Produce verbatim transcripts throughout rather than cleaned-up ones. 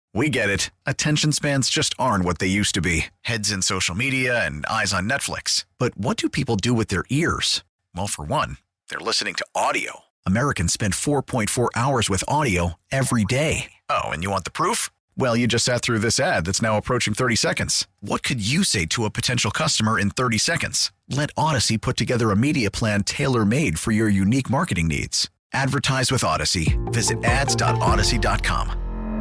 We get it. Attention spans just aren't what they used to be. Heads in social media and eyes on Netflix. But what do people do with their ears? Well, for one, they're listening to audio. Americans spend four point four hours with audio every day. Oh, and you want the proof? Well, you just sat through this ad that's now approaching thirty seconds. What could you say to a potential customer in thirty seconds? Let Odyssey put together a media plan tailor-made for your unique marketing needs. Advertise with Odyssey. Visit ads dot odyssey dot com.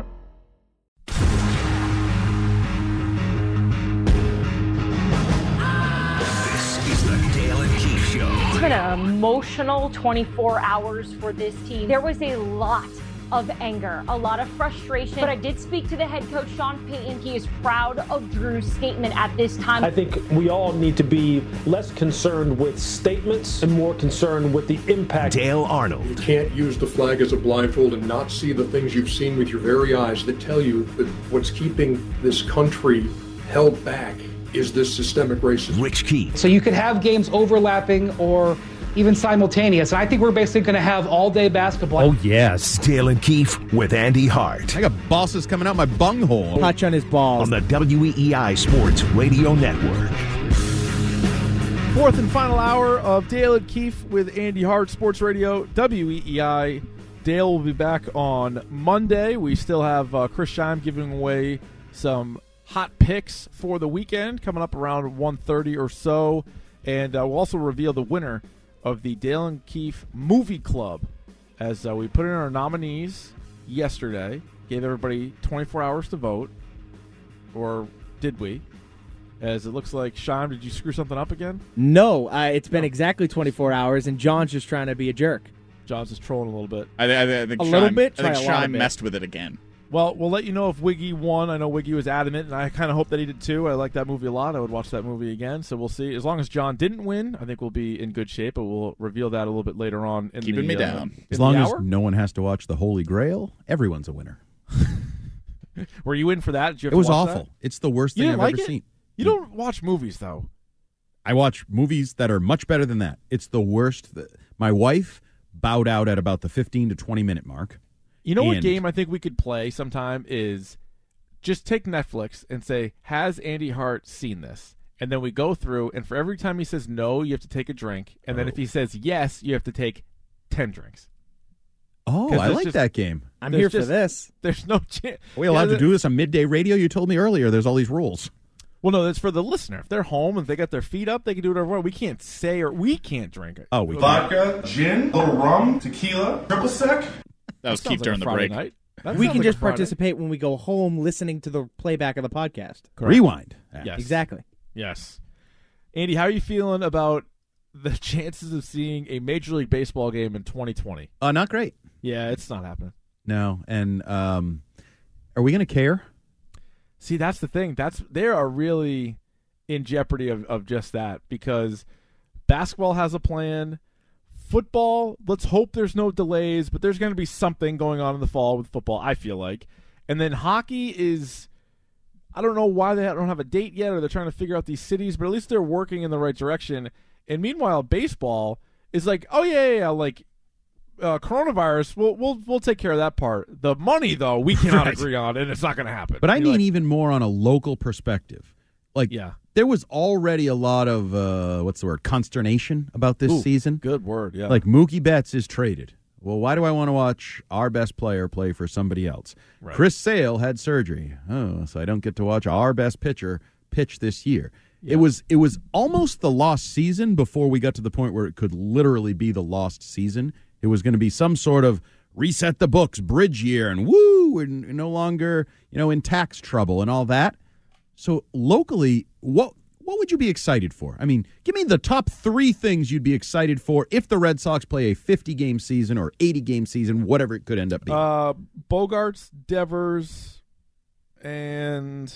It's been an emotional twenty-four hours for this team. There was a lot of anger, a lot of frustration, but I did speak to the head coach, Sean Payton. He is proud of Drew's statement at this time. I think we all need to be less concerned with statements and more concerned with the impact. Dale Arnold. You can't use the flag as a blindfold and not see the things you've seen with your very eyes that tell you that what's keeping this country held back is this systemic racism. Rich Keith. So you could have games overlapping or even simultaneous. And I think we're basically going to have all-day basketball. Oh, yes. Dale and Keefe with Andy Hart. I got bosses coming out my bunghole. Touch on his balls. On the W E E I Sports Radio Network. Fourth and final hour of Dale and Keefe with Andy Hart, Sports Radio, W E E I. Dale will be back on Monday. We still have uh, Chris Scheim giving away some hot picks for the weekend coming up around one thirty or so. And uh, we'll also reveal the winner of the Dale and Keefe Movie Club, as uh, we put in our nominees yesterday, gave everybody twenty-four hours to vote, or did we? As it looks like, Sean, did you screw something up again? No, uh, it's been exactly twenty-four hours, and John's just trying to be a jerk. John's just trolling a little bit. I, I, I think a Scheim, little bit? I think Try a lot Scheim of bit. messed with it again. Well, we'll let you know if Wiggy won. I know Wiggy was adamant, and I kind of hope that he did too. I like that movie a lot. I would watch that movie again, so we'll see. As long as John didn't win, I think we'll be in good shape, but we'll reveal that a little bit later on. In Keeping the, me uh, down. in As long the as hour? no one has to watch The Holy Grail, everyone's a winner. Were you in for that? Did you have It was to watch awful. that? It's the worst You thing didn't I've like ever it? seen. You don't watch movies, though. I watch movies that are much better than that. It's the worst. My wife bowed out at about the fifteen to twenty minute mark. You know what And- game I think we could play sometime is just take Netflix and say, has Andy Hart seen this? And then we go through, and for every time he says no, you have to take a drink. And then Oh. if he says yes, you have to take ten drinks. Oh, 'Cause I there's like just- that game. I'm There's here just- for this. There's no chance. Are we allowed Yeah, to do this on midday radio? You told me earlier there's all these rules. Well, no, that's for the listener. If they're home and they got their feet up, they can do whatever they want. We can't say or we can't drink it. Oh, we Vodka, gin, little rum, tequila, triple sec. That was Sounds Keith like during a the Friday break. night. That We sounds can like a just Friday. participate when we go home listening to the playback of the podcast. Correct. Rewind. Yes. Exactly. Yes. Andy, how are you feeling about the chances of seeing a Major League Baseball game in twenty twenty? Uh, not great. Yeah, it's not happening. No. And um, are we going to care? See, that's the thing. That's they are really in jeopardy of, of just that, because basketball has a plan. Football, let's hope there's no delays, but there's going to be something going on in the fall with football, I feel like. And then hockey is, I don't know why they don't have a date yet, or they're trying to figure out these cities, but at least they're working in the right direction. And meanwhile, baseball is like, oh, yeah, yeah, yeah, like, Uh, coronavirus, we'll we'll we'll take care of that part. The money, though, we cannot Right. agree on, and it's not going to happen. But I You're mean like, even more on a local perspective. Like, yeah, there was already a lot of, uh, what's the word, consternation about this Ooh, season. Good word, yeah. Like, Mookie Betts is traded. Well, why do I want to watch our best player play for somebody else? Right. Chris Sale had surgery. Oh, so I don't get to watch our best pitcher pitch this year. Yeah. It was it was almost the lost season before we got to the point where it could literally be the lost season. It was going to be some sort of reset the books, bridge year, and woo, we're no longer, you know, in tax trouble and all that. So locally, what what would you be excited for? I mean, give me the top three things you'd be excited for if the Red Sox play a fifty-game season or eighty-game season, whatever it could end up being. Uh, Bogarts, Devers, and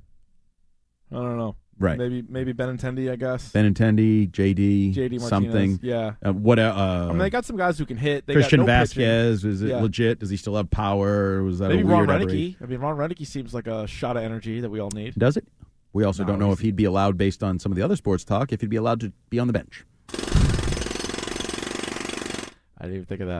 I don't know. Right. Maybe maybe Benintendi, I guess. Benintendi, J D, J D Martinez, something. yeah. Uh, what? Uh, I mean, they got some guys who can hit. They Christian got no Vasquez, pitching. is it Yeah. legit? Does he still have power? Or was that Maybe a Ron weird Renicky. outrage? I mean, Ron Renicky seems like a shot of energy that we all need. Does it? We also No, don't know he's- if he'd be allowed, based on some of the other sports talk, if he'd be allowed to be on the bench. I didn't even think of that.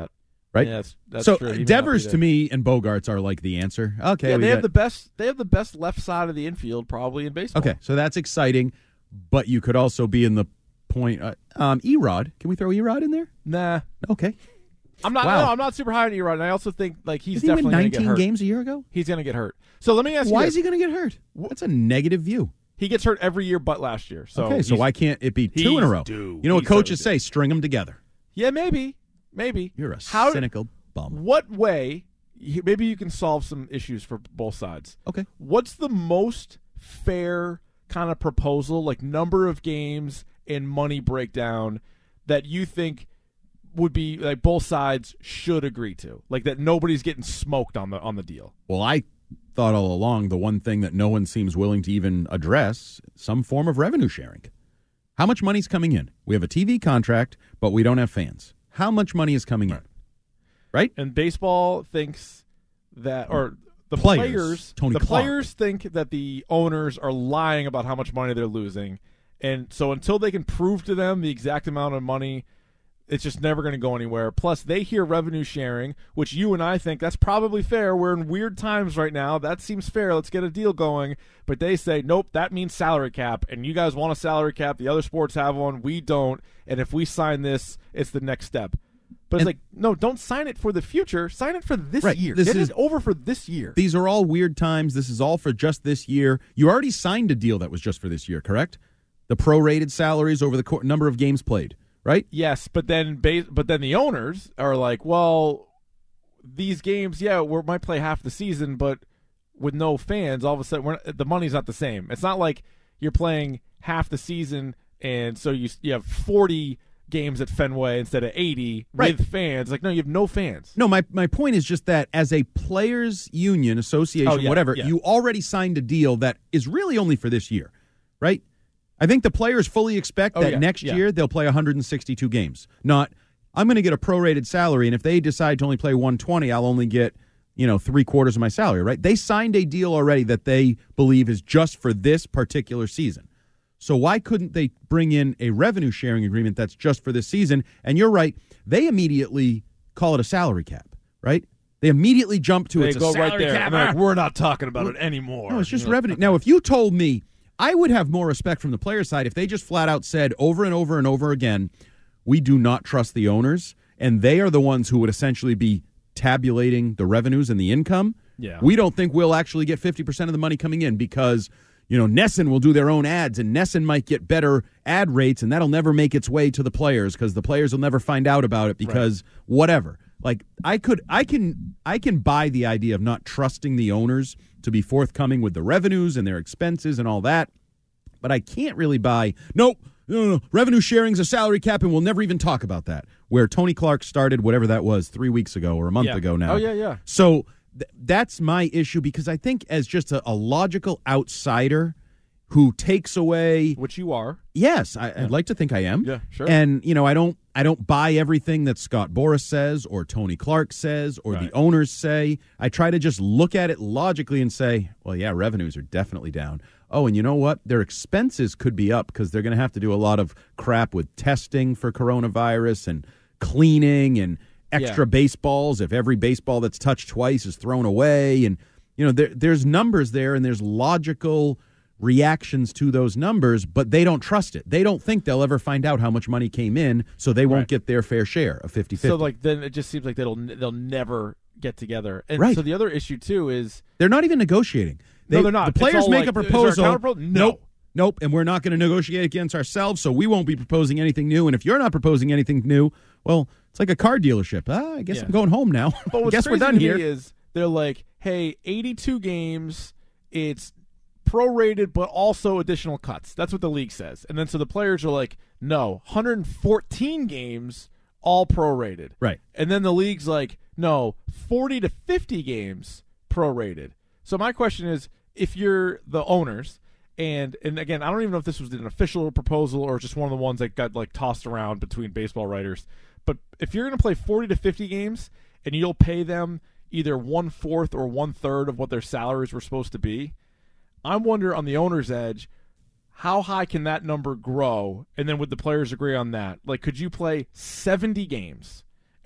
right? Yeah, that's, that's so true. Devers to me and Bogarts are like the answer. Okay, yeah, we they got, have the best. They have the best left side of the infield probably in baseball. Okay, so that's exciting, but you could also be in the point. Uh, um, Erod, can we throw Erod in there? Nah. Okay. I'm not. Wow. No, I'm not super high on Erod, and I also think like he's Did he win definitely going to get nineteen hurt. games a year ago? He's going to get hurt. So let me ask you: Why this. is he going to get hurt? That's a negative view. He gets hurt every year, but last year. So okay, so why can't it be two in a row? Due. You know what He's coaches certainly say? String them together. Yeah, maybe, maybe. You're a How, cynical bum. What way? Maybe you can solve some issues for both sides. Okay. What's the most fair kind of proposal, like number of games and money breakdown, that you think would be like both sides should agree to, like that nobody's getting smoked on the on the deal? Well, I thought all along the one thing that no one seems willing to even address, some form of revenue sharing. How much money's coming in? We have a T V contract, but we don't have fans. How much money is coming in? Right? And baseball thinks that, or the Players, players, Tony the Clark. players think that the owners are lying about how much money they're losing, and so until they can prove to them the exact amount of money, it's just never going to go anywhere. Plus, they hear revenue sharing, which you and I think that's probably fair. We're in weird times right now. That seems fair. Let's get a deal going. But they say, nope, that means salary cap, and you guys want a salary cap. The other sports have one. We don't. And if we sign this, it's the next step. But it's And- like, no, don't sign it for the future. Sign it for this Right. year. This Get is- it over for this year. These are all weird times. This is all for just this year. You already signed a deal that was just for this year, correct? The prorated salaries over the co- number of games played, right? Yes, but then ba- but then the owners are like, well, these games, yeah, we might play half the season, but with no fans, all of a sudden we're not, the money's not the same. It's not like you're playing half the season and so you you have forty games at Fenway instead of eighty Right. with fans. Like, no, you have no fans. No, my, my point is just that as a players' union, association, Oh, yeah, whatever, yeah. you already signed a deal that is really only for this year, right? I think the players fully expect Oh, that yeah, next yeah. year they'll play one hundred sixty-two games. Not, I'm going to get a prorated salary, and if they decide to only play one twenty, I'll only get, you know, three quarters of my salary, right? They signed a deal already that they believe is just for this particular season. So why couldn't they bring in a revenue sharing agreement that's just for this season? And you're right, they immediately call it a salary cap, right? They immediately jump to They it's a go salary right there. cap. And they're like, we're not talking about it anymore. No, it's just You know, revenue. Now, if you told me, I would have more respect from the player side if they just flat out said over and over and over again, we do not trust the owners, and they are the ones who would essentially be tabulating the revenues and the income. Yeah. We don't think we'll actually get fifty percent of the money coming in because, you know, Nesson will do their own ads, and Nesson might get better ad rates, and that'll never make its way to the players because the players will never find out about it because whatever. Like I could, I can, I can buy the idea of not trusting the owners to be forthcoming with the revenues and their expenses and all that, but I can't really buy. Nope, no, no, no. Revenue sharing's a salary cap, and we'll never even talk about that. Where Tony Clark started, whatever that was, three weeks ago or a month Yeah. ago now. Oh, yeah, yeah. So th- that's my issue because I think as just a, a logical outsider who takes away, which you are. yes, I, I'd like to think I am. Yeah, sure. And you know, I don't, I don't buy everything that Scott Boras says or Tony Clark says or Right. the owners say. I try to just look at it logically and say, well, yeah, revenues are definitely down. Oh, and you know what? Their expenses could be up because they're going to have to do a lot of crap with testing for coronavirus and cleaning and extra Yeah. baseballs if every baseball that's touched twice is thrown away. And, you know, there, there's numbers there and there's logical reactions to those numbers, but they don't trust it. They don't think they'll ever find out how much money came in, so they won't Right. get their fair share of fifty-fifty. So, like, then it just seems like they'll they'll never get together. And Right. so the other issue, too, is They're not even negotiating. No, They- they're not. The It's players all make like, a is there a proposal. counterpro- No. Nope. Nope. And we're not going to negotiate against ourselves, so we won't be proposing anything new. And if you're not proposing anything new, well, it's like a car dealership. Ah, I guess Yeah. I'm going home now. But what's guess we're crazy done to here. me is they're like, hey, eighty-two games, it's prorated, but also additional cuts. That's what the league says. And then so the players are like, no, one hundred fourteen games, all prorated. Right. And then the league's like, no, forty to fifty games prorated. So my question is, if you're the owners, and and again, I don't even know if this was an official proposal or just one of the ones that got like tossed around between baseball writers, but if you're going to play forty to fifty games and you'll pay them either one fourth or one third of what their salaries were supposed to be, I wonder on the owner's edge, how high can that number grow? And then would the players agree on that? Like, could you play seventy games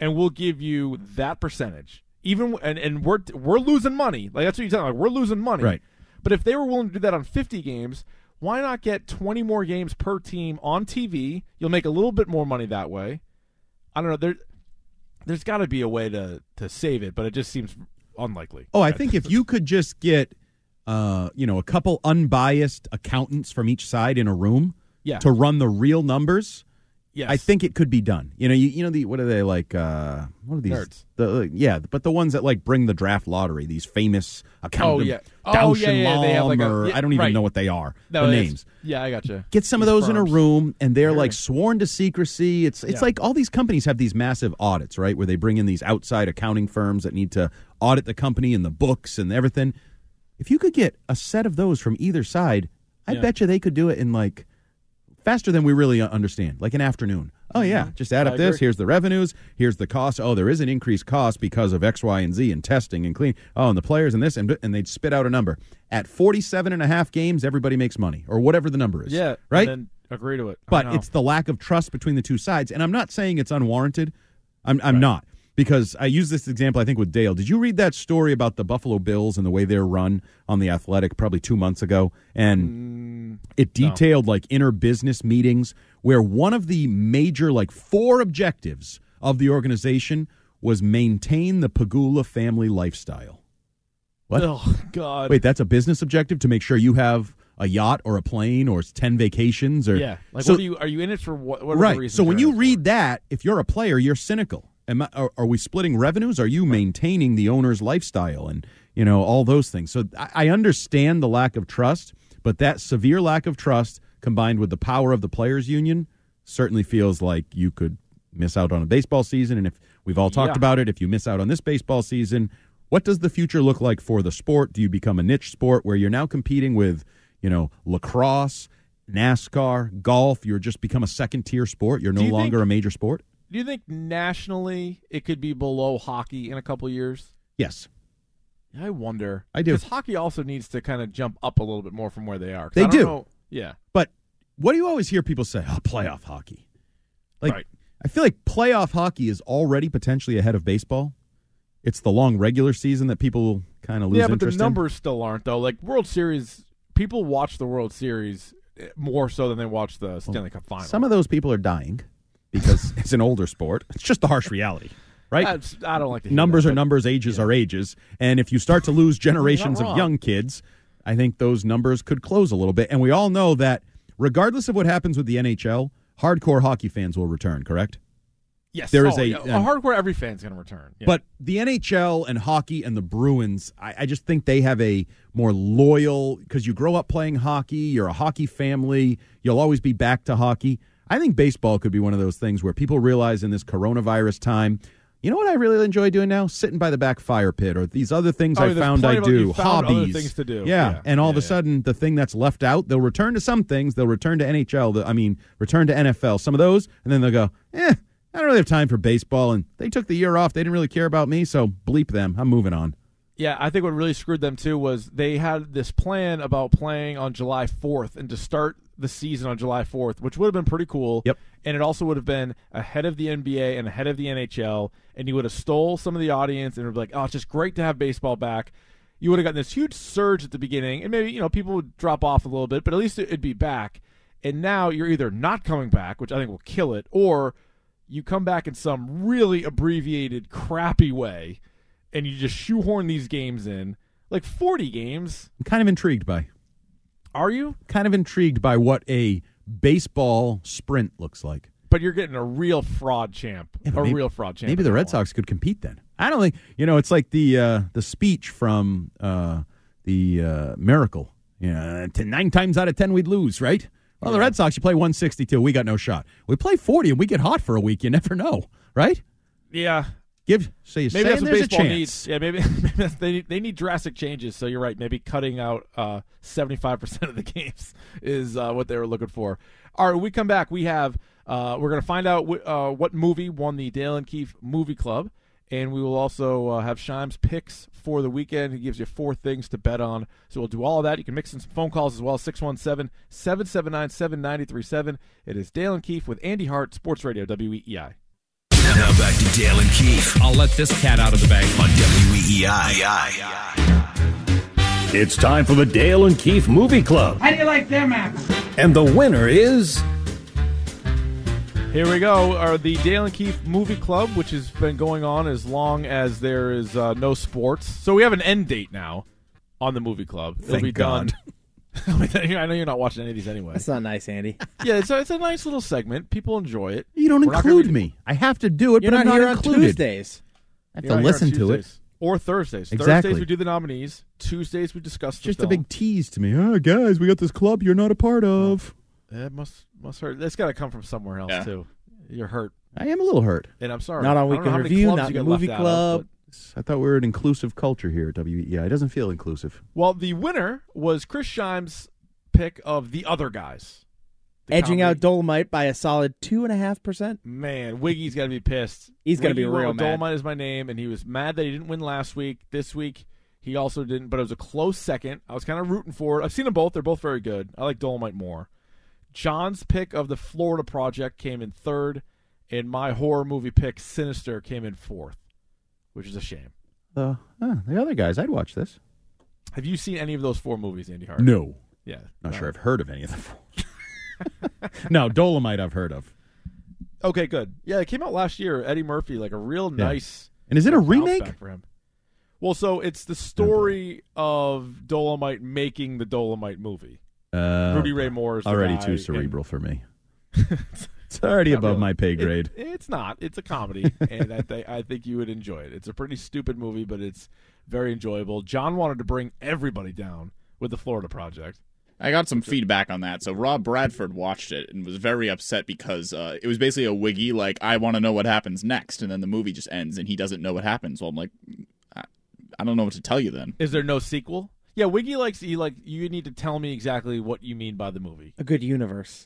and we'll give you that percentage. Even and, and we're we're losing money. Like that's what you're telling me. Like, we're losing money. Right. But if they were willing to do that on fifty games, why not get twenty more games per team on T V? You'll make a little bit more money that way. I don't know. There, there's got to be a way to, to save it, but it just seems unlikely. Oh, I think if you could just get, uh, you know, a couple unbiased accountants from each side in a room yeah. to run the real numbers, yes. I think it could be done. You know, you, you know the what are they like? Uh, what are these? Nerds. The yeah, but the ones that like bring the draft lottery. These famous accountants. Oh yeah. Oh yeah, yeah. They have like a, or yeah, I don't even right. know what they are. No, the names. Yeah, I gotcha. Get some these of those firms. in a room, and they're Sure. like sworn to secrecy. It's it's Yeah. like all these companies have these massive audits, right? Where they bring in these outside accounting firms that need to audit the company and the books and everything. If you could get a set of those from either side, I Yeah. bet you they could do it in like faster than we really understand, like an afternoon. Oh, yeah, just add I up this. agree. Here's the revenues. Here's the cost. Oh, there is an increased cost because of X, Y, and Z and testing and clean. Oh, and the players and this, and, and they'd spit out a number. At forty-seven and a half games, everybody makes money, or whatever the number is. Yeah. Right? And then agree to it. I But know. it's the lack of trust between the two sides. And I'm not saying it's unwarranted. I'm, I'm Right. not. Because I use this example, I think, with Dale. Did you read that story about the Buffalo Bills and the way they're run on The Athletic probably two months ago? And Mm, it detailed, like, inner business meetings where one of the major, like, four objectives of the organization was maintain the Pagula family lifestyle. What? Oh, God. Wait, that's a business objective to make sure you have a yacht or a plane or ten vacations? Or Yeah. Like, so, what are you, are you in it for what? what are right. the reasons So when you're you in it read that, if you're a player, you're cynical. Am I, are, are we splitting revenues? Are you maintaining the owner's lifestyle and, you know, all those things? So I, I understand the lack of trust, but that severe lack of trust combined with the power of the players' union certainly feels like you could miss out on a baseball season. And if we've all talked Yeah. about it, if you miss out on this baseball season, what does the future look like for the sport? Do you become a niche sport where you're now competing with, you know, lacrosse, NASCAR, golf? You're just become a second-tier sport. You're no Do you longer think- a major sport? Do you think nationally it could be below hockey in a couple years? Yes. I wonder. I do. Because hockey also needs to kind of jump up a little bit more from where they are. 'Cause They I don't do. know- Yeah. But what do you always hear people say? Oh, playoff hockey. Like, Right. I feel like playoff hockey is already potentially ahead of baseball. It's the long regular season that people kind of lose Yeah, but the interest in. numbers still aren't, though. Like, World Series, people watch the World Series more so than they watch the Stanley Cup Final. Some of those people are dying because it's an older sport. It's just the harsh reality, right? That's, I don't like to hear Numbers that, are but- numbers, ages are ages. And if you start to lose generations of wrong. young kids, I think those numbers could close a little bit. And we all know that regardless of what happens with the N H L, hardcore hockey fans will return, correct? Yes. There is oh, a- yeah. um, a hardcore every fan's going to return. Yeah. But the N H L and hockey and the Bruins, I, I just think they have a more loyal, because you grow up playing hockey, you're a hockey family, you'll always be back to hockey. I think baseball could be one of those things where people realize in this coronavirus time, you know what I really enjoy doing now? Sitting by the back fire pit or these other things Oh, I there's found plenty I of other- do, you found other hobbies. things to do. Yeah, Yeah. and all of Yeah, a sudden the thing that's left out, they'll return to some things, they'll return to N H L, the, I mean, return to N F L, some of those, and then they'll go, eh, I don't really have time for baseball, and they took the year off. They didn't really care about me, so bleep them. I'm moving on. Yeah, I think what really screwed them, too, was they had this plan about playing on July fourth and to start the season on July fourth, which would have been pretty cool. Yep. And it also would have been ahead of the N B A and ahead of the N H L, and you would have stole some of the audience and it would be like, oh, it's just great to have baseball back. You would have gotten this huge surge at the beginning, and maybe, you know, people would drop off a little bit, but at least it'd be back. And now you're either not coming back, which I think will kill it, or you come back in some really abbreviated, crappy way, and you just shoehorn these games in. Like forty games. I'm kind of intrigued by. Are you? Kind of intrigued by what a baseball sprint looks like. But you're getting a real fraud champ. Yeah, a but maybe- real fraud champ. Maybe the Red Sox could compete then. I don't think, you know, it's like the uh, the speech from uh, the uh, Miracle. You know, to nine times out of ten we'd lose, right? Well, the Yeah. Red Sox, you play one sixty-two, we got no shot. We play forty and we get hot for a week. You never know, right? Yeah. Give say Maybe that's what there's a baseball chance. needs. Yeah, maybe, maybe that's, they need, they need drastic changes. So you're right. Maybe cutting out uh, seventy-five percent of the games is uh, what they were looking for. All right, when we come back, we have uh, we're going to find out wh- uh, what movie won the Dale and Keefe Movie Club, and we will also uh, have Shime's picks for the weekend. He gives you four things to bet on. So we'll do all of that. You can mix in some phone calls as well. six one seven, seven seven nine, seven nine three seven. It is Dale and Keefe with Andy Hart, Sports Radio, W E E I. Now back to Dale and Keith I'll let this cat out of the bag on W E E I. It's time for the Dale and Keith Movie Club. How do you like them apples? And the winner is... Here we go, our, the Dale and Keith Movie Club, which has been going on as long as there is uh, no sports. So we have an end date now on the Movie Club. It'll Thank be God. done. I know you're not watching any of these anyway. That's not nice, Andy. Yeah, it's a, it's a nice little segment. People enjoy it. You don't We're not include gonna- me. I have to do it, You're but not I'm here not on included. Tuesdays. I have You're to not here on listen to it. Tuesdays. Or Thursdays. Exactly. Thursdays we do the nominees. Tuesdays we discuss the Just film. a big tease to me. Oh, guys, we got this club you're not a part of. It must must hurt. That's got to come from somewhere else Yeah. too. You're hurt. I am a little hurt. And I'm sorry. Not on I don't Weekend know how many Review, clubs not you the get Movie left out of, Club. but- I thought we were an inclusive culture here at W E E I. It doesn't feel inclusive. Well, the winner was Chris Scheim's pick of The Other Guys. The Edging comedy. out Dolomite by a solid two and a half percent. Man, Wiggy's got to be pissed. He's gonna Wiggy be went real with mad. Dolomite is my name, and he was mad that he didn't win last week. This week, he also didn't, but it was a close second. I was kind of rooting for it. I've seen them both. They're both very good. I like Dolomite more. John's pick of The Florida Project came in third, and my horror movie pick, Sinister, came in fourth, which is a shame. The uh, the other guys, I'd watch this. Have you seen any of those four movies, Andy Hart? No. Yeah. Not no. sure I've heard of any of them. No, Dolomite I've heard of. Okay, good. Yeah, it came out last year. Eddie Murphy, like a real Yeah. nice. And is it a bounce remake? back for him. Well, so it's the story of Dolomite making the Dolomite movie. Uh, Rudy Ray Moore is the already guy, too and- cerebral for me. It's already Not above really. my pay It- grade. it's not. It's a comedy, and I, th- I think you would enjoy it. It's a pretty stupid movie, but it's very enjoyable. John wanted to bring everybody down with the Florida Project. I got some feedback on that. So Rob Bradford watched it and was very upset because uh, it was basically a Wiggy, like, I want to know what happens next, and then the movie just ends, and he doesn't know what happens. Well, I'm like, I, I don't know what to tell you then. Is there no sequel? Yeah, Wiggy likes he like you need to tell me exactly what you mean by the movie. A good universe.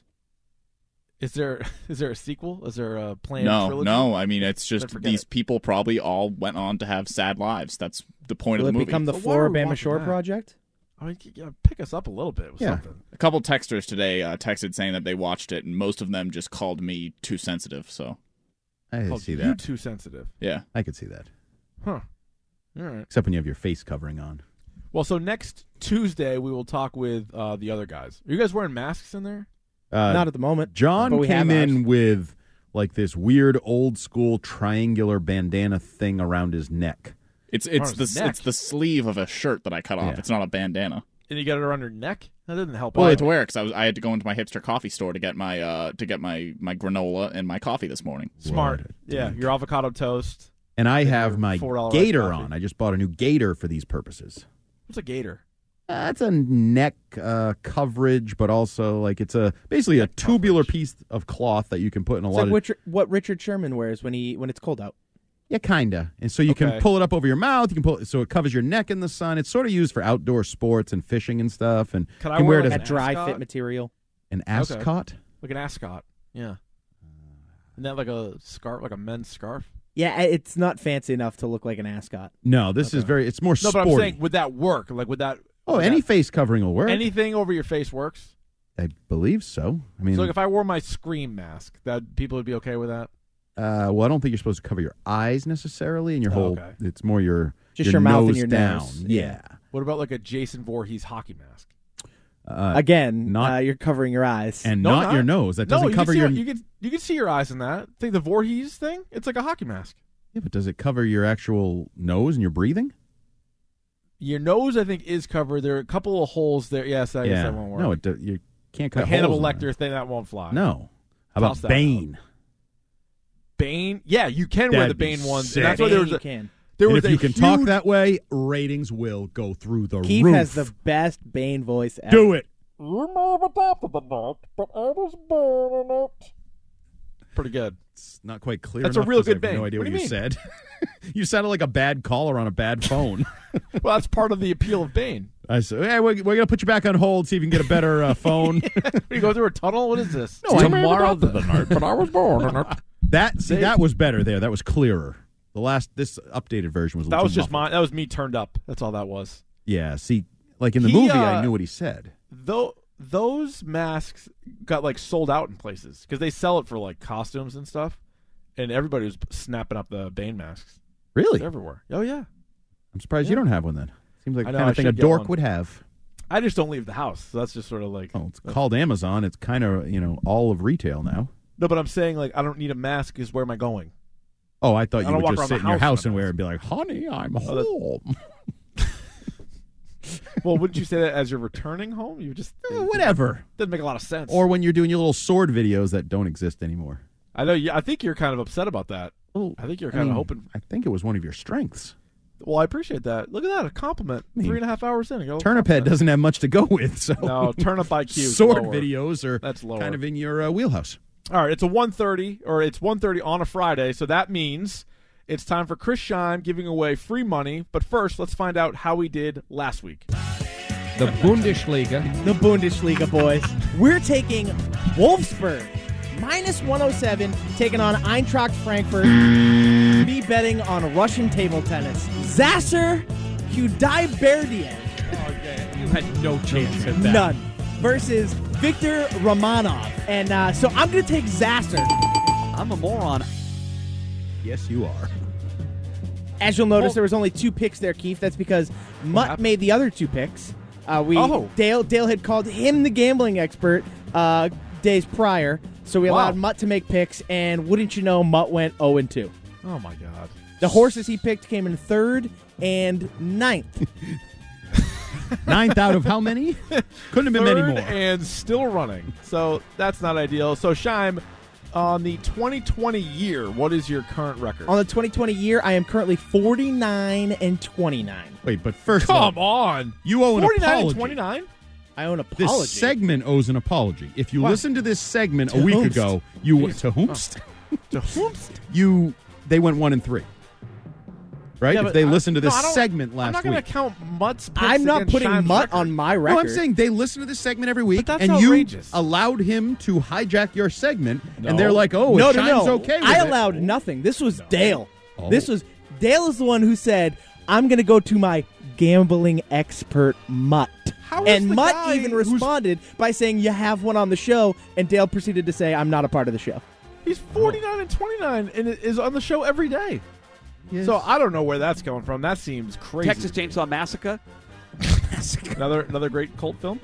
Is there is there a sequel? Is there a planned No, trilogy? no. I mean, it's Then just forget these it. people probably all went on to have sad lives. That's the point Will of it the movie. become the So why are we Floribama watching Shore that? Project? I mean, you gotta pick us up a little bit with Yeah. something. A couple texters today uh, texted saying that they watched it, and most of them just called me too sensitive. So, I Oh, see you that. too sensitive. yeah. I could see that. Huh. All right. Except when you have your face covering on. Well, so next Tuesday we will talk with uh, the other guys. Are you guys wearing masks in there? Uh, Not at the moment. John but we came have in ours. with like this weird old school triangular bandana thing around his neck. It's it's Around the his neck. it's the sleeve of a shirt that I cut off. Yeah. It's not a bandana. And you got it around your neck? That didn't help. Well, I out. had to wear it because I was I had to go into my hipster coffee store to get my uh to get my my granola and my coffee this morning. Smart. What a Yeah, dink. your avocado toast. And I And have your my four dollar gator iced coffee. on. I just bought a new gator for these purposes. What's a gator? Uh, it's a neck uh, coverage, but also like it's a basically a tubular piece of cloth that you can put in a It's lot like of. Richard, what Richard Sherman wears when he when it's cold out. Yeah, kinda. And so you Okay. can pull it up over your mouth. You can pull it so it covers your neck in the sun. It's sort of used for outdoor sports and fishing and stuff. And Can you I can wear wear it like as That dry ascot? fit material. an ascot. Like an ascot. Yeah. Isn't that like a scarf, like a men's scarf? Yeah, it's not fancy enough to look like an ascot. No, this is Okay. very. It's more No, sporty. but I'm saying, would that work? Like, would that? oh, would any that- face covering will work. anything over your face works. I believe so. I mean, So, like, if I wore my Scream mask, that people would be okay with that. uh, well, I don't think you're supposed to cover your eyes necessarily, and your Oh, whole. okay. It's more your Just your mouth and nose your down. nose. Yeah. Yeah. What about like a Jason Voorhees hockey mask? Uh, Again, not- uh, you're covering your eyes. and No, not, not- your nose. That No, doesn't you cover can see your. You can you can see your eyes in that. Think the Voorhees thing? It's like a hockey mask. Yeah, but does it cover your actual nose and your breathing? Your nose, I think, is covered. There are a couple of holes there. Yes, I guess yeah. that won't work. No, it do, you can't cut like Hannibal holes in Lecter thing that won't fly. there. No. How Toss about that Bane? Bane, yeah, you can wear the That'd be Bane ones. sick. And that's why there was you a, can. there And was if a you can huge, talk that way, ratings will go through the Keith roof. has the best Bane voice ever. Do it. You may have adopted the note, but I was born in it. Pretty good. It's not quite clear. That's a enough real 'cause I good have Bane. No idea What what, do you you mean? said. You sounded like a bad caller on a bad phone. Well, that's part of the appeal of Bane. I said, "Hey, we're, we're gonna put you back on hold, see if you can get a better uh, phone." You go through a tunnel. What is this? No, I- Tomorrow the night, but I was born in it. That see, See? that was better there. That was clearer. The last, this updated version was. A That little was just muffled. mine. That was me turned up. That's all that was. Yeah. See, like in the He, movie, uh, I knew what he said. Though those masks got like sold out in places because they sell it for like costumes and stuff. and everybody was snapping up the Bane masks. Really? They're everywhere. Oh yeah. I'm surprised Yeah. you don't have one then. Seems like I the know, kind I of thing a should get dork one. would have. I just don't leave the house, so that's just sort of like. Oh, it's called Amazon. It's kind of you know all of retail now. No, but I'm saying like I don't need a mask. Because where am I going? Oh, I thought I you don't would walk just around sit the in your house house and wear it and be like, "Honey, I'm Oh, that- home." Well, wouldn't you say that as you're returning home? You just Eh, whatever. Doesn't make a lot of sense. Or when you're doing your little sword videos that don't exist anymore. I know. Yeah, I think you're kind of upset about that. Oh, I think you're I kind mean, of hoping. I think it was one of your strengths. Well, I appreciate that. Look at that, a compliment. I mean, Three and a half hours in. Go, Turnip Head doesn't have much to go with, so No, Turnip I Q is sword lower. videos are That's lower. kind of in your uh, wheelhouse. All right, it's a one thirty, or it's one thirty on a Friday, so that means it's time for Chris Scheim giving away free money. But first, let's find out how we did last week. The Bundesliga. The Bundesliga, boys. We're taking Wolfsburg. Minus one oh seven, taking on Eintracht Frankfurt. Me betting on Russian table tennis. Zasser Hudaiberdia. Okay, you had no chance at that. None. Versus Victor Romanov. And uh, so I'm going to take Zasser. I'm a moron. Yes, you are. As you'll notice, there was only two picks there, Keith. That's because Mutt happened? made the other two picks. Uh, we Oh. Dale Dale had called him the gambling expert uh, days prior, so we Wow. allowed Mutt to make picks, and wouldn't you know, Mutt went oh and two. Oh, my God. The horses he picked came in third and ninth. Ninth out of how many? Couldn't have been many Third more. and still running. So that's not ideal. So, Scheim, on the twenty twenty year, what is your current record? On the twenty twenty year, I am currently forty-nine and twenty-nine. Wait, but first of Come all, on. you owe an forty-nine apology. and twenty-nine? I own an This apology. segment owes an apology. If you What? listened to this segment To a week whomst? ago, you went Jeez. to whomst? To whomst? you they went one and three. Right? Yeah, if but they I- listened to no, this I don't- segment last I'm not going week. to count Mutt's picks I'm not against putting Scheim's Mutt record. on my No, record. I'm saying they listen to this segment every week, But that's and outrageous. you allowed him to hijack your segment, No. and they're like, "Oh, no, if no, Shine's no. okay with I it." allowed nothing. This was Dale. Oh. This was Dale is the one who said, "I'm going to go to my gambling expert Mutt." How is And the Mutt guy even who's- responded by saying, "You have one on the show," and Dale proceeded to say, "I'm not a part of the show." He's forty-nine and twenty-nine and is on the show every day. Yes. So I don't know where that's coming from. That seems crazy. Texas Chainsaw Massacre. another another great cult film.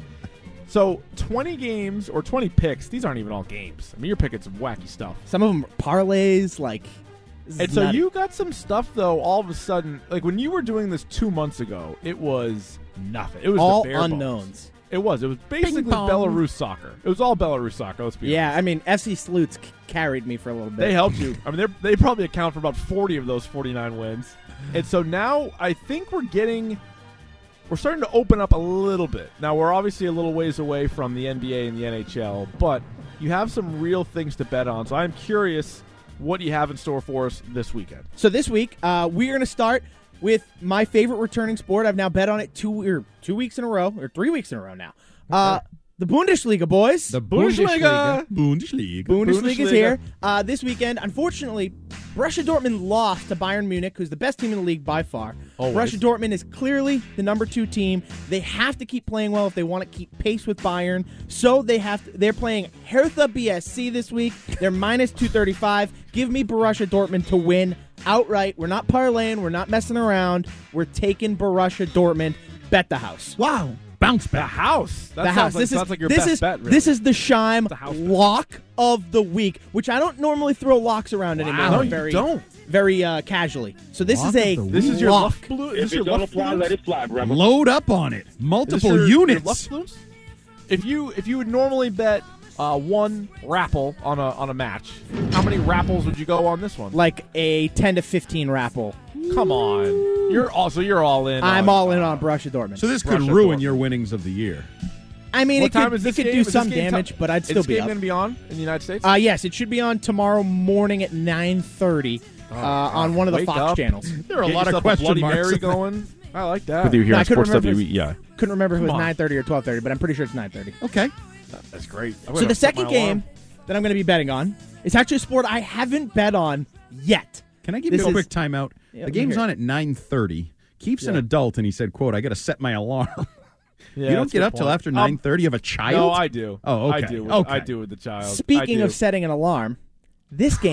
So twenty games or twenty picks. These aren't even all games. I mean, you're picking some wacky stuff. Some of them are parlays, like. this And is so nutty. you got some stuff though. All of a sudden, like when you were doing this two months ago, it was nothing. It was all the bare bones. unknowns. It was. It was basically pong. Belarus soccer. It was all Belarus soccer. Let's be Yeah, honest. I mean, F C Sleuths c- carried me for a little bit. They helped you. I mean, they're- they probably account for about forty of those forty-nine wins. And so now I think we're getting, we're starting to open up a little bit. Now we're obviously a little ways away from the N B A and the N H L, but you have some real things to bet on. So I'm curious what you have in store for us this weekend. So this week, uh, we're going to start with my favorite returning sport. I've now bet on it two or two weeks in a row, or three weeks in a row now. Uh, the Bundesliga, boys. The Bundesliga. Bundesliga. Bundesliga is Bundesliga. here. Uh, this weekend, unfortunately, Borussia Dortmund lost to Bayern Munich, who's the best team in the league by far. Always. Borussia Dortmund is clearly the number two team. They have to keep playing well if they want to keep pace with Bayern. So they have to, they're playing Hertha B S C this week. They're minus two thirty-five. Give me Borussia Dortmund to win outright. We're not parlaying. We're not messing around. We're taking Borussia Dortmund. Bet the house. Wow. Bounce The back. house. That the sounds house. Like, this sounds is like your this best is bet. Really. this is the Scheim The house bet. lock of the week, which I don't normally throw locks around anymore. No, you very, don't. Very uh, casually. So this Lock is a of the This is your lock. luck blue. Is this your luck blues? fly, brother. Load up on it. Is this Multiple your- your units. luck blues? If you if you would normally bet uh, one rapple on a on a match, how many rapples would you go on this one? Like a ten to fifteen rapple. Come on, you're also you're all in. I'm on, all in on Borussia Dortmund. So this could Russia ruin Dortmund. your winnings of the year. I mean, What it time could, is this it could game? do Is this some game damage, ti- but I'd is still this be game up. going to be on in the United States? Uh, yes, it should be on tomorrow morning at nine thirty uh, on one of the Wake Fox up. channels. There are a Get lot of yourself question a Bloody marks. Mary in that. going. I like that. With you here No, I on couldn't Sports remember if W E I. Couldn't remember if it was Come on. nine thirty or twelve thirty, but I'm pretty sure it's nine thirty. Okay. That's great. I'm So gonna the set second my game alarm. that I'm going to be betting on is actually a sport I haven't bet on yet. Can I give This you a is- quick timeout? Yeah, the let me game's hear on it. at nine thirty. Keith's an Yeah. adult, and he said, quote, I got to set my alarm. Yeah, you don't that's a get good up till point. after Um, nine thirty. You have a child? No, I do. Oh, okay. I do. With, Okay. I do with the child. I Speaking do. of setting an alarm, this game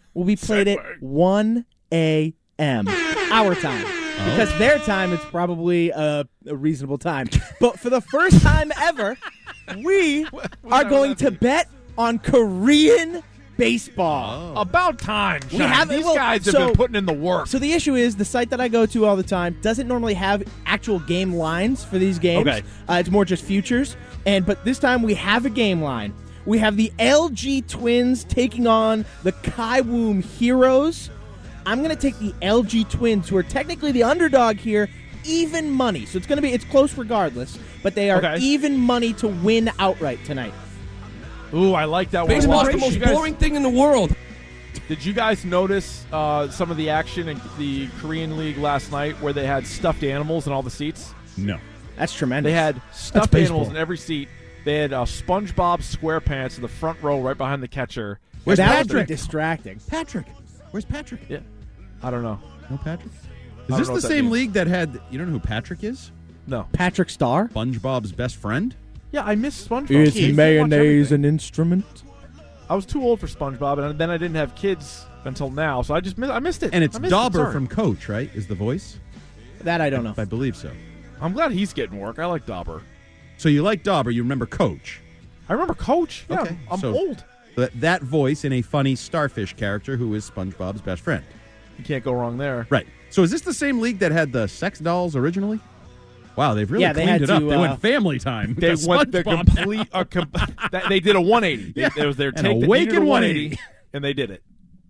will be played at one a.m. our time. Oh. Because their time, it's probably a, a reasonable time. But for the first time ever, we are going to bet on Korean baseball. Oh. About time, Sean. We have These well, guys have so, been putting in the work. So the issue is the site that I go to all the time doesn't normally have actual game lines for these games. Okay. Uh, it's more just futures. And but this time we have a game line. We have the L G Twins taking on the Kaiwoom Heroes. I'm going to take the L G Twins, who are technically the underdog here, even money. So it's going to be it's close regardless, but they are Okay. even money to win outright tonight. Ooh, I like that one. Baseball's the Did most you guys- boring thing in the world. Did you guys notice uh, some of the action in the Korean League last night where they had stuffed animals in all the seats? No. That's tremendous. They had stuffed That's animals baseball. in every seat. They had uh, SpongeBob SquarePants in the front row right behind the catcher. Where's that Patrick? would be distracting. Patrick. Where's Patrick? Yeah. I don't know. No Patrick? I Is don't this know the what that same means. league that had, you don't know who Patrick is? No. Patrick Starr? SpongeBob's best friend? Yeah, I miss SpongeBob. Is I used to watch mayonnaise everything. an instrument? I was too old for SpongeBob, and then I didn't have kids until now, so I just miss, I missed it. And it's I missed Dauber it, sorry. from Coach, right? Is the voice? That I don't know. I believe so. I'm glad he's getting work. I like Dauber. So you like Dauber, you remember Coach. I remember Coach. Yeah, Okay, I'm so- old. That, that voice in a funny starfish character who is SpongeBob's best friend. You can't go wrong there. Right. So is this the same league that had the sex dolls originally? Wow, they've really Yeah, they cleaned had it up. to, they uh, went family time. They to went the SpongeBob complete. now. Uh, com- that, they did a one eighty. They, Yeah. It was their An take that awakened needed a one one eighty. eighty, and they did it.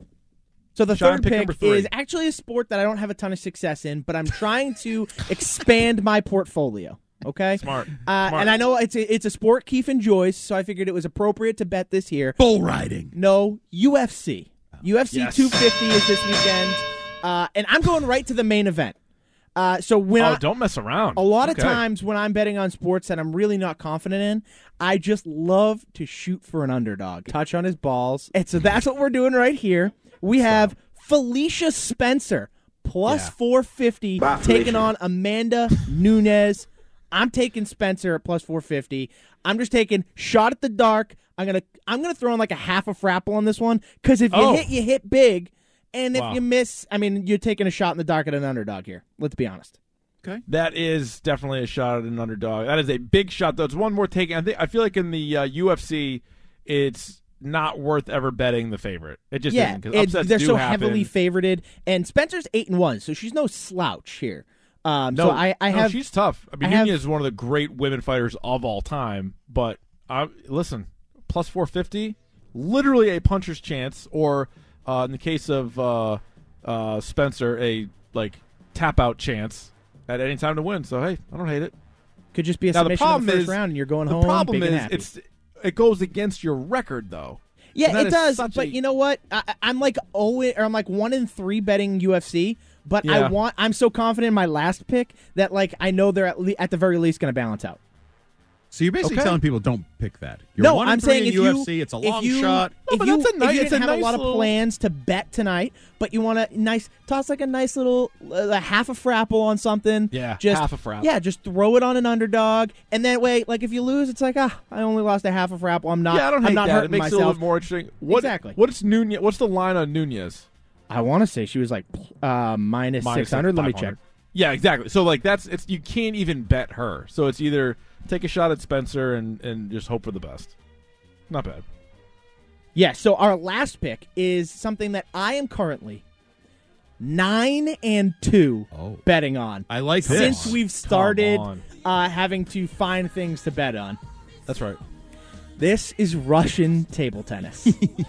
So the Sean, third pick pick number three. is actually a sport that I don't have a ton of success in, but I'm trying to expand my portfolio. Okay, Smart. Uh, Smart. And I know it's a, it's a sport Keith enjoys, so I figured it was appropriate to bet this here. Bull riding. No, U F C. U F C Yes. two fifty is this weekend, uh, and I'm going right to the main event. Uh, so when Oh, I, don't mess around. a lot Okay. of times when I'm betting on sports that I'm really not confident in, I just love to shoot for an underdog. Touch on his balls. And so that's what we're doing right here. We have Felicia Spencer, plus Yeah. four fifty, Bye, taking Felicia. on Amanda Nunes. I'm taking Spencer at plus four fifty. I'm just taking shot at the dark. I'm gonna I'm gonna throw in like a half a frapple on this one, because if you Oh. hit, you hit big. And if Wow. you miss, I mean, you're taking a shot in the dark at an underdog here. Let's be honest. Okay. That is definitely a shot at an underdog. That is a big shot, though. It's one more taking. I think I feel like in the uh, U F C, it's not worth ever betting the favorite. It just Yeah, isn't, 'cause it- upsets they're do so happen. heavily favorited, and Spencer's eight and one, so she's no slouch here. Um, No, so I, I no, have she's tough. I mean, I have- Nunez is one of the great women fighters of all time. But I, listen, plus four fifty, literally a puncher's chance, or uh, in the case of uh, uh, Spencer, a like tap out chance at any time to win. So hey, I don't hate it. could just be a Now, the submission in problem the first is- round, and you're going The home problem big and is happy. it's it goes against your record though. Yeah, And that it is does. such But a- you know what? I, I- I'm like oh, or I'm like one in three betting U F C. But I Yeah. want. I'm so confident in my last pick that like I know they're at, le- at the very least going to balance out. So you're basically Okay. telling people don't pick that. You're no, one I'm and three saying in if U F you C, it's a if long you, shot. No, If but you, that's a ni- if you it's a didn't have nice a lot little- of plans to bet tonight, but you want a nice toss like a nice little uh, a half a frapple on something. Yeah, just half a frapple. Yeah, just throw it on an underdog, and then wait. Like if you lose, it's like ah, I only lost a half a frapple. I'm not. yeah, I don't I'm hate not that. hurting It makes myself. it a little bit more interesting. What, Exactly. What's Nunez? What's the line on Nunez? I want to say she was like uh, minus Minus six hundred. Let me five check. hundred. Yeah, exactly. So like that's it's you can't even bet her. So it's either take a shot at Spencer and and just hope for the best. Not bad. Yeah, so our last pick is something that I am currently nine and two Oh. betting on. I like this. Since we've started on. uh, having to find things to bet on. That's right. This is Russian table tennis.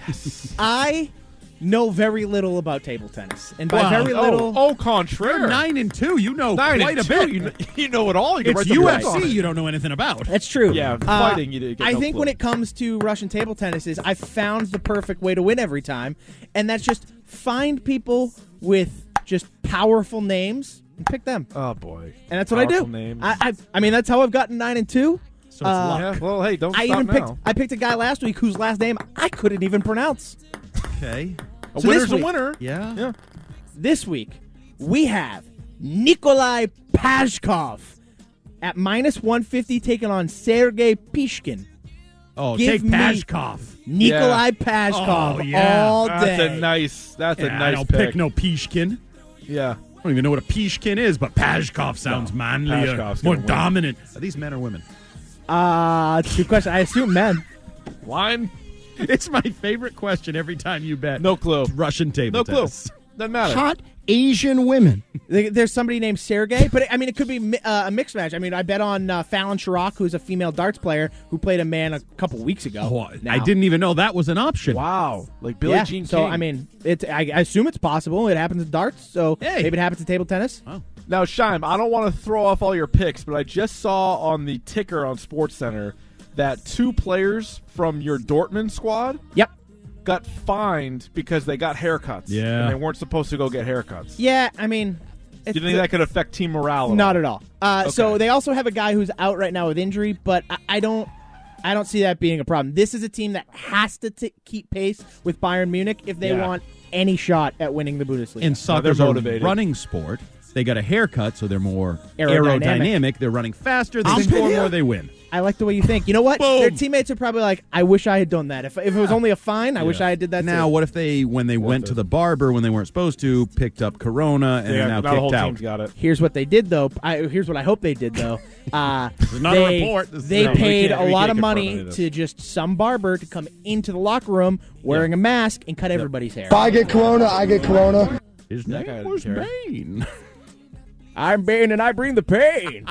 I know very little about table tennis, and by Wow. very little, Oh, au contraire. You're nine and two. You know Nine quite and a two. bit. You know, you know it all. You can It's write the U book F on C. it. You don't know anything about. that's true. Yeah, Uh, fighting, you get I no think clue. when it comes to Russian table tennis, is I found the perfect way to win every time, and that's just find people with just powerful names and pick them. Oh boy. And that's what I do. Powerful names. I, I, I mean, that's how I've gotten nine and two. So it's Uh, luck. Yeah, well, hey, don't I stop even now. picked. I picked a guy last week whose last name I couldn't even pronounce. Okay. A So winner's this a week- winner. Yeah. Yeah. This week we have Nikolai Pashkov at minus one fifty taking on Sergey Pishkin. Oh, Give take me Pashkov. Nikolai Yeah. Pashkov Oh, yeah. all day. That's a nice. That's Yeah, a nice I don't pick. pick no Pishkin. Yeah. I don't even know what a Pishkin is, but Pashkov sounds No, manlier, Pashkov's more gonna win. dominant. Are these men or women? Uh, it's a good question. I assume men. Wine? It's my favorite question every time you bet. No clue. Russian table No clue. tennis. Doesn't matter. Hot Asian women. There's somebody named Sergey, but I mean, it could be mi- uh, a mixed match. I mean, I bet on uh, Fallon Sherrock, who's a female darts player who played a man a couple weeks ago. Oh, now. I didn't even know that was an option. Wow. Like Billie yeah, Jean so King. I mean, it's. I, I assume it's possible. It happens in darts, so Hey. maybe it happens in table tennis. Oh. Now, Shime, I don't want to throw off all your picks, but I just saw on the ticker on SportsCenter that two players from your Dortmund squad Yep. got fined because they got haircuts. Yeah. And they weren't supposed to go get haircuts. Yeah, I mean, Do you think that could affect team morale? At not all? at all. Uh, Okay. So they also have a guy who's out right now with injury, but I, I don't. I don't see that being a problem. This is a team that has to t- keep pace with Bayern Munich if they Yeah. want any shot at winning the Bundesliga. And soccer's a motivated. running sport. They got a haircut, so they're more Aerodynamic. aerodynamic. They're running faster. They I'm score with you. more. They win. I like the way you think. You know what? Boom. Their teammates are probably like, I wish I had done that. If, if it was only a fine, I wish I had did that Now, too. what if they, when they went to the barber when they weren't supposed to, picked up Corona and Yeah, are now now the whole kicked out? team's got it. Here's what they did, though. I, here's what I hope they did, though. Uh, not a they, report. This is- They No, we paid can't- a we lot can't of confirm any money of this. to just some barber to come into the locker room wearing a mask and cut everybody's hair. If I get Corona, I get Corona. His That guy name didn't was care. Bane. I'm Bane and I bring the pain.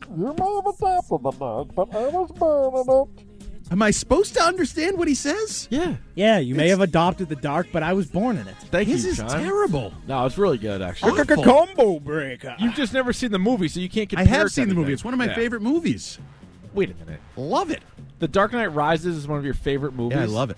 Am I supposed to understand what he says? Yeah. Yeah, you may have adopted the dark, but I was born in it. Thank His you, is Sean. terrible. No, it's really good, actually. Awful. Combo breaker. You've just never seen the movie, so you can't I compare have it to seen the movie. anything. It's one of my Yeah. favorite movies. Wait a minute. Love it. The Dark Knight Rises is one of your favorite movies? Yeah, I love it.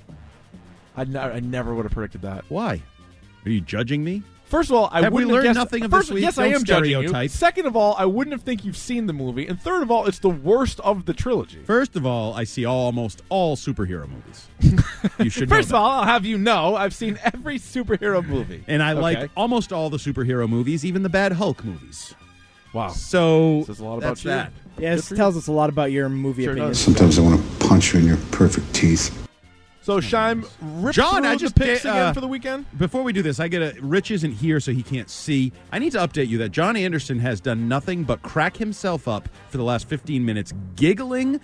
I, ne- I never would have predicted that. Why? Are you judging me? First of all, I Have we wouldn't learned have guessed, nothing of first, this week? Yes, I Don't am judging you. stereotype. Second of all, I wouldn't have think you've seen the movie. And third of all, it's the worst of the trilogy. First of all, I see almost all superhero movies. You should know First that. of all, I'll have you know, I've seen every superhero movie. And I Okay. like almost all the superhero movies, even the bad Hulk movies. Wow. So Says a lot that's about you. that. Yeah, this Good for tells us a lot about your movie Sure opinions. does. Sometimes I want to punch you in your perfect teeth. So, Shime, rip John, through I just the picks uh, again for the weekend? Before we do this, I get a Rich isn't here, so he can't see. I need to update you that John Anderson has done nothing but crack himself up for the last fifteen minutes, giggling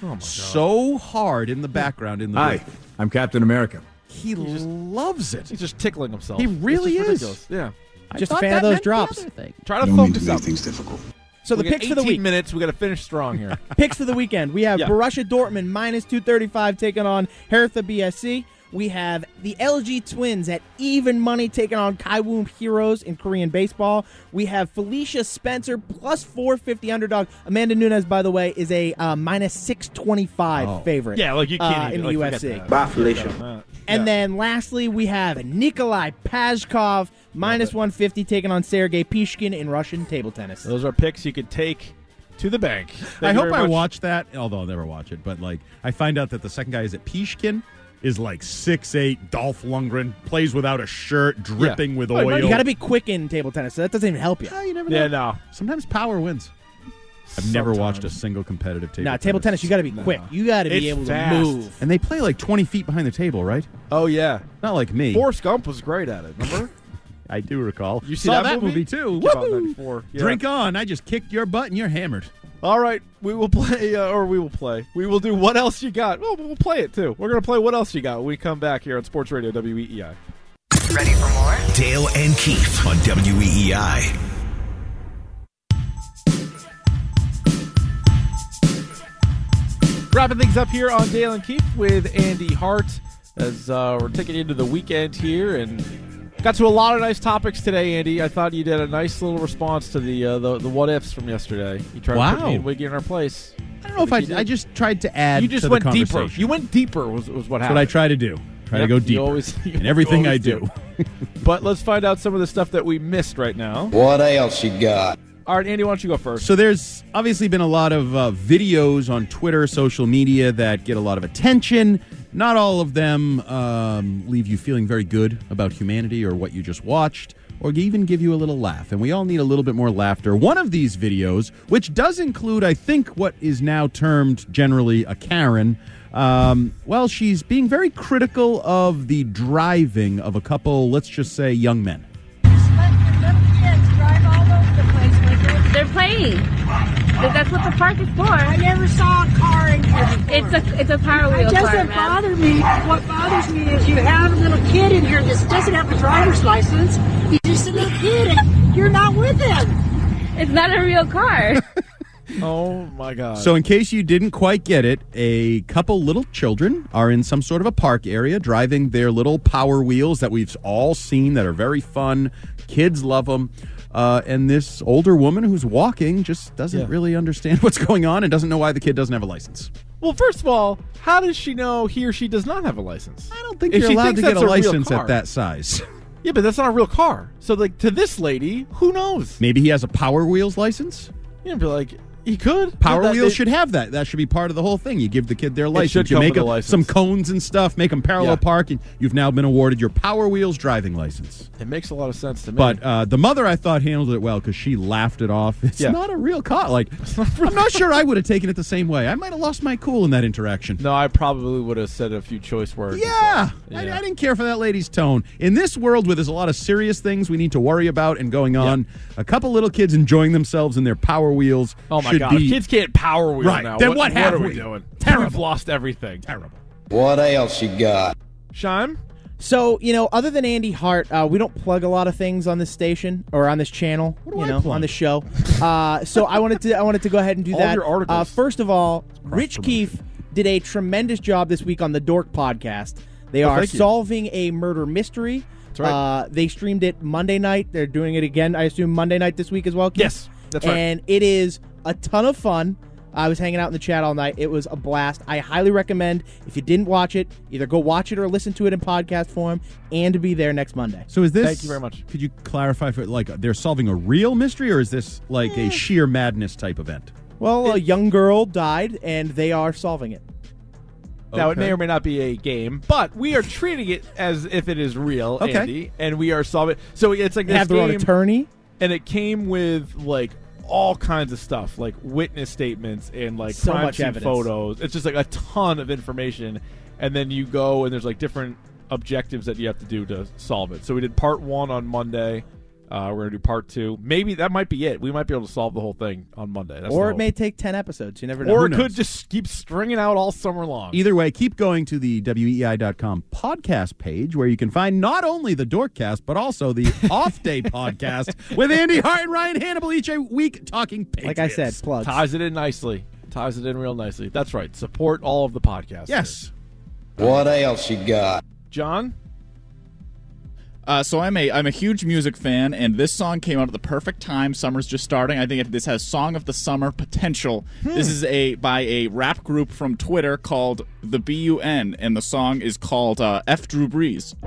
so hard in the background in the Hi, booth. I'm Captain America. He loves it. He's just tickling himself. He really It's just is. ridiculous. Yeah. I Just a thought fan that of those meant the drops. other thing. Try to No need focus to make up. things difficult. So the We got picks for the eighteen week. minutes. We got to finish strong here. Picks for the weekend. We have Yeah. Borussia Dortmund minus two thirty-five taking on Hertha B S C. We have the L G Twins at even money taking on Kaiwoom Heroes in Korean baseball. We have Felicia Spencer plus four fifty underdog. Amanda Nunes, by the way, is a uh, minus six twenty-five Oh. favorite. Yeah, like you can't uh, even, in the like, U forget F C. that. Bye, Felicia. Yeah. And then lastly, we have Nikolai Pashkov minus one fifty taking on Sergei Pishkin in Russian table tennis. Those are picks you could take to the bank. Thank I you hope very I much. watch that, although I'll never watch it. But like, I find out that the second guy is at Pishkin is like six eight, Dolph Lundgren, plays without a shirt, dripping with Oh, oil. you got to be quick in table tennis, so that doesn't even help you. Ah, you never Yeah, know. no. Sometimes power wins. I've never watched a Sometimes. single competitive table. Nah, table tennis, you got to be quick. You got to be It's able fast. to move. And they play like twenty feet behind the table, right? Oh, yeah. Not like me. Forrest Gump was great at it, remember? I do recall. You see Saw that that movie? movie, too. Came out in Woohoo! ninety-four. Yeah. Drink on. I just kicked your butt and you're hammered. All right, we will play, uh, or we will play. We will do What Else You Got. Oh, we'll play it, too. We're going to play What Else You Got when we come back here on Sports Radio W E E I. Ready for more? Dale and Keefe on W E E I. Wrapping things up here on Dale and Keefe with Andy Hart as uh, we're taking into the weekend here and got to a lot of nice topics today, Andy. I thought you did a nice little response to the uh, the, the what ifs from yesterday. You tried to put Wow. me and Wiggy in our place. I don't know if I, I just tried to add You just to went the deeper. conversation. You went deeper was, was what That's happened. what I try to do. Try Yep, to go you deeper. always- you in everything I always do. But let's find out some of the stuff that we missed right now. What else you got? All right, Andy, why don't you go first? So there's obviously been a lot of uh, videos on Twitter, social media that get a lot of attention. Not all of them um, leave you feeling very good about humanity or what you just watched. or even give you a little laugh. And we all need a little bit more laughter. One of these videos, which does include, I think, what is now termed generally a Karen, um, well, she's being very critical of the driving of a couple, let's just say, young men. They're playing. That's what the park is for. I never saw a car in here before. It's a it's a Power Wheels It doesn't car, bother me. What bothers me is you have a little kid in here that doesn't have a driver's license. He's just a little kid and you're not with him. It's not a real car. Oh, my God. So in case you didn't quite get it, a couple little children are in some sort of a park area driving their little Power Wheels that we've all seen that are very fun. Kids love them. Uh, and this older woman who's walking just doesn't Yeah. really understand what's going on and doesn't know why the kid doesn't have a license. Well, first of all, how does she know he or she does not have a license? I don't think If you're she allowed thinks to get that's a a real license car. at that size. Yeah, but that's not a real car. So, like, to this lady, who knows? Maybe he has a Power Wheels license? You know, be like, he could. Power That- Wheels they- should have that. That should be part of the whole thing. You give the kid their should license. You come make with a a- license. some cones and stuff, make them parallel Yeah. park, and you've now been awarded your Power Wheels driving license. It makes a lot of sense to me. But uh, the mother, I thought, handled it well because she laughed it off. It's Yeah. not a real car. Like, I'm not sure I would have taken it the same way. I might have lost my cool in that interaction. No, I probably would have said a few choice words. Yeah, Yeah. I, I didn't care for that lady's tone. In this world where there's a lot of serious things we need to worry about and going on, a couple little kids enjoying themselves in their Power Wheels Oh, my should God. be... If kids can't Power Wheel Right. now, Then what, what have are we we? doing? Terrible. We've lost everything. Terrible. What else you got? Shime? So, you know, other than Andy Hart, uh, we don't plug a lot of things on this station or on this channel, do you I know, plug? on the show. Uh, so I wanted to I wanted to go ahead and do All that. your articles. Uh, first of all, Rich Keefe did a tremendous job this week on the Dork podcast. They Oh, are thank you. solving a murder mystery. That's right. Uh, they streamed it Monday night. They're doing it again, I assume, Monday night this week as well, Keith? Yes, that's right. And it is a ton of fun. I was hanging out in the chat all night. It was a blast. I highly recommend, if you didn't watch it, either go watch it or listen to it in podcast form and to be there next Monday. So is this... Thank you very much. Could you clarify, for like, they're solving a real mystery, or is this like a sheer madness type event? Well, a young girl died, and they are solving it. Now, it Okay. may or may not be a game, but we are treating it as if it is real, Okay. Andy, and we are solving. So it's like They this have their own game, attorney. and it came with like all kinds of stuff, like witness statements and like So crime much scene evidence. photos. It's just like a ton of information, and then you go and there's like different objectives that you have to do to solve it. So we did part one on Monday. Uh, we're gonna do part two. Maybe that might be it. We might be able to solve the whole thing on Monday. That's Or the it hope. may take ten episodes. You never know. or Who it knows? could just keep stringing out all summer long. Either way, keep going to the W E I dot com podcast page where you can find not only the Dorkcast, but also the Off Day podcast with Andy Hart and Ryan Hannibal each a week talking Patriots. Like I said, plugs. Ties it in nicely. Ties it in real nicely. That's right. Support all of the podcasts. Yes. What else you got? John? Uh, so I'm a I'm a huge music fan, and this song came out at the perfect time. Summer's just starting. I think it, this has Song of the Summer potential. Hmm. This is a by a rap group from Twitter called the B U N, and the song is called uh, F Drew Brees.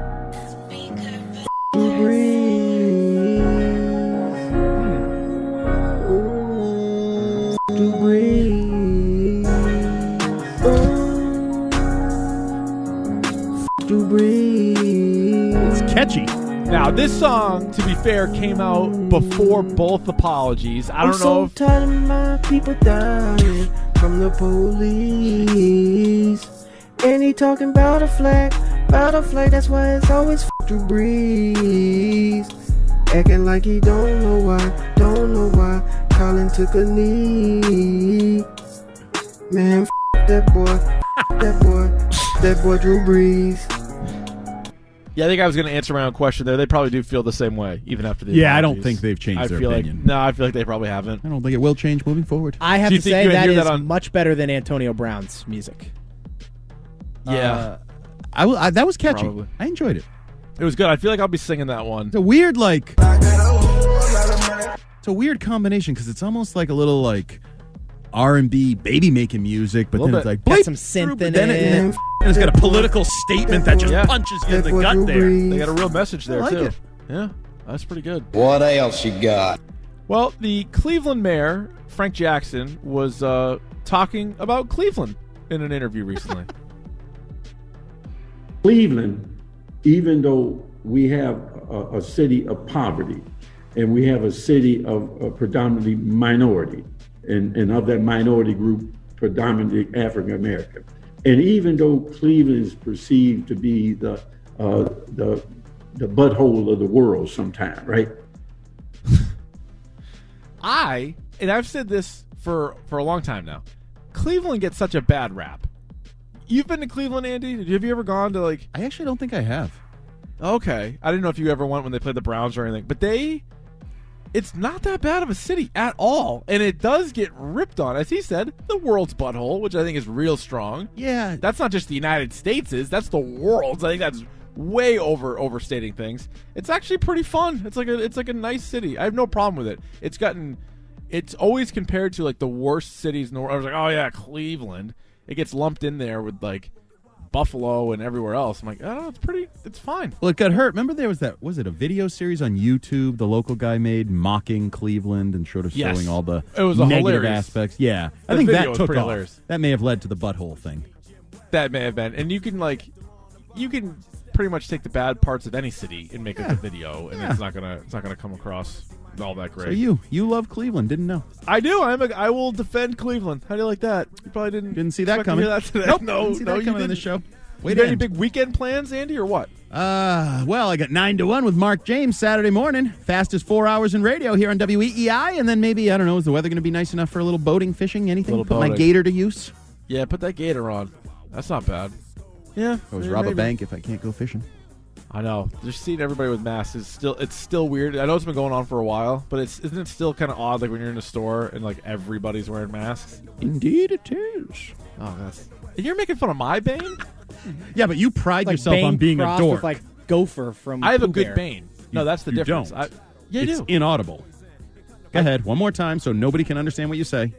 It's catchy. Now, this song, to be fair, came out before both apologies. I I'm don't so know if tired of my people dying from the police. And he talking about a flag, about a flag, that's why it's always f*** Drew Brees. Acting like he don't know why, don't know why. Colin took a knee. Man, f*** that boy, that boy, that boy Drew Brees. Yeah, I think I was going to answer my own question there. They probably do feel the same way, even after the Yeah, I don't apologies. think they've changed I their feel opinion. Like, no, I feel like they probably haven't. I don't think it will change moving forward. I have Do you to think say you would that hear is that on- much better than Antonio Brown's music. Yeah. Uh, I, will- I that was catchy. Probably. I enjoyed it. It was good. I feel like I'll be singing that one. It's a weird like. It's a weird combination because it's almost like a little like R and B baby making music, but Little then it's bit. like Got bleep, some synth through, in then it. and it's got a political statement that just Yeah. punches you in the That boy gut Drew there. Brees. They got a real message there, I like too. it. Yeah, that's pretty good. What else you got? Well, the Cleveland mayor, Frank Jackson, was uh, talking about Cleveland in an interview recently. Cleveland, even though we have a, a city of poverty, and we have a city of a predominantly minority, and, and of that minority group, predominantly African American. And even though Cleveland is perceived to be the uh, the the butthole of the world sometime, right? I, and I've said this for, for a long time now, Cleveland gets such a bad rap. You've been to Cleveland, Andy? Have you ever gone to, like... I actually don't think I have. Okay. I didn't know if you ever went when they played the Browns or anything. But they... It's not that bad of a city at all. And it does get ripped on. As he said, the world's butthole, which I think is real strong. Yeah. That's not just the United States' is. That's the world's. I think that's way over overstating things. It's actually pretty fun. It's like a it's like a nice city. I have no problem with it. It's gotten it's always compared to like the worst cities in the world. I was like, oh yeah, Cleveland. It gets lumped in there with like Buffalo and everywhere else. I'm like, oh, it's pretty it's fine. Well, it got hurt. Remember there was that was it a video series on YouTube the local guy made mocking Cleveland and sort of Yes. showing all the It was a negative hilarious- aspects. Yeah. I The think video that was took pretty off. hilarious. That may have led to the butthole thing. That may have been. And you can like you can pretty much take the bad parts of any city and make Yeah. a good video, and Yeah. it's not gonna it's not gonna come across all that great. So you you love Cleveland, didn't know. I do. I'm a, I will defend Cleveland. How do you like that? You probably didn't Didn't see that expect to coming. hear that today. Nope, no, didn't see no, that you coming in the didn't. show. You Wait got any in. big weekend plans, Andy, or what? Uh, well, I got nine to one with Mark James Saturday morning. Fastest four hours in radio here on W E E I, and then maybe I don't know. Is the weather going to be nice enough for a little boating, fishing, anything? Little Put my boating. gator to use. Yeah, put that gator on. That's not bad. Yeah, I was yeah, rob a maybe. bank if I can't go fishing. I know. Just seeing everybody with masks is still it's still weird. I know it's been going on for a while, but it's isn't it still kind of odd like when you're in a store and like everybody's wearing masks? Indeed, it is. Oh, that's. And you're making fun of my Bane? Yeah, but you pride Like yourself Bane on being a crossed dork. with like Gopher from I have a Pooh good Bear. Bane. No, that's the You difference. don't. I, yeah, I it's do. inaudible. Go ahead, one more time so nobody can understand what you say.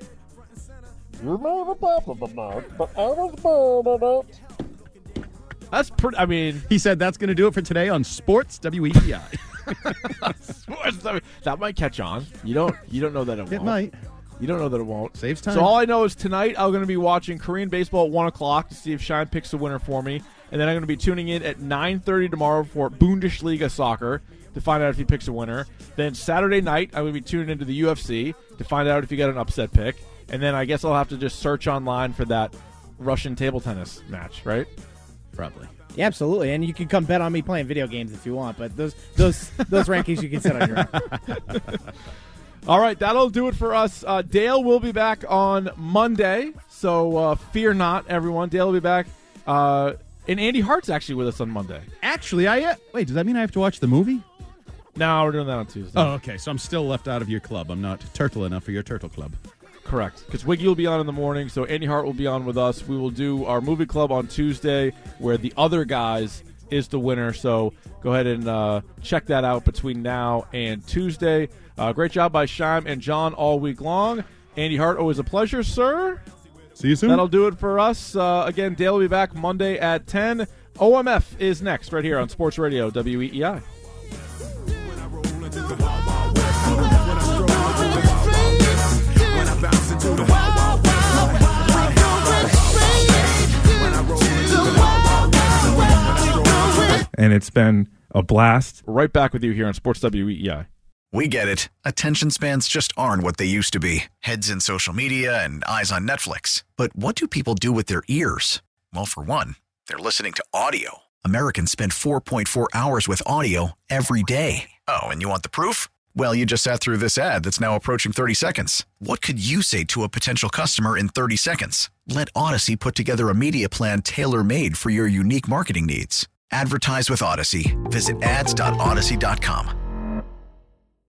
That's pretty. I mean, He said that's going to do it for today on Sports W E E I. sports, I mean, that might catch on. You don't. You don't know that it won't. It might. You don't know that it won't. Saves time. So all I know is tonight I'm going to be watching Korean baseball at one o'clock to see if Shine picks a winner for me. And then I'm going to be tuning in at nine thirty tomorrow for Bundesliga soccer to find out if he picks a winner. Then Saturday night I'm going to be tuning into the U F C to find out if he got an upset pick. And then I guess I'll have to just search online for that Russian table tennis match, right? Probably. Yeah, absolutely. And you can come bet on me playing video games if you want, but those those those rankings you can set on your own. All right, that'll do it for us. Uh, Dale will be back on Monday, so uh, fear not, everyone. Dale will be back. Uh, and Andy Hart's actually with us on Monday. Actually, I uh, wait. Does that mean I have to watch the movie? No, we're doing that on Tuesday. Oh, okay. So I'm still left out of your club. I'm not turtle enough for your turtle club. Correct, because Wiggy will be on in the morning, so Andy Hart will be on with us. We will do our movie club on Tuesday, where the other guys is the winner. So go ahead and uh, check that out between now and Tuesday. Uh, great job by Shime and John all week long. Andy Hart, always a pleasure, sir. See you soon. That'll do it for us. Uh, again, Dale will be back Monday at ten. O M F is next right here on Sports Radio W E E I. And it's been a blast. Right back with you here on Sports W E E I. We get it. Attention spans just aren't what they used to be. Heads in social media and eyes on Netflix. But what do people do with their ears? Well, for one, they're listening to audio. Americans spend four point four hours with audio every day. Oh, and you want the proof? Well, you just sat through this ad that's now approaching thirty seconds. What could you say to a potential customer in thirty seconds? Let Odyssey put together a media plan tailor-made for your unique marketing needs. Advertise with Odyssey. Visit ads dot odyssey dot com.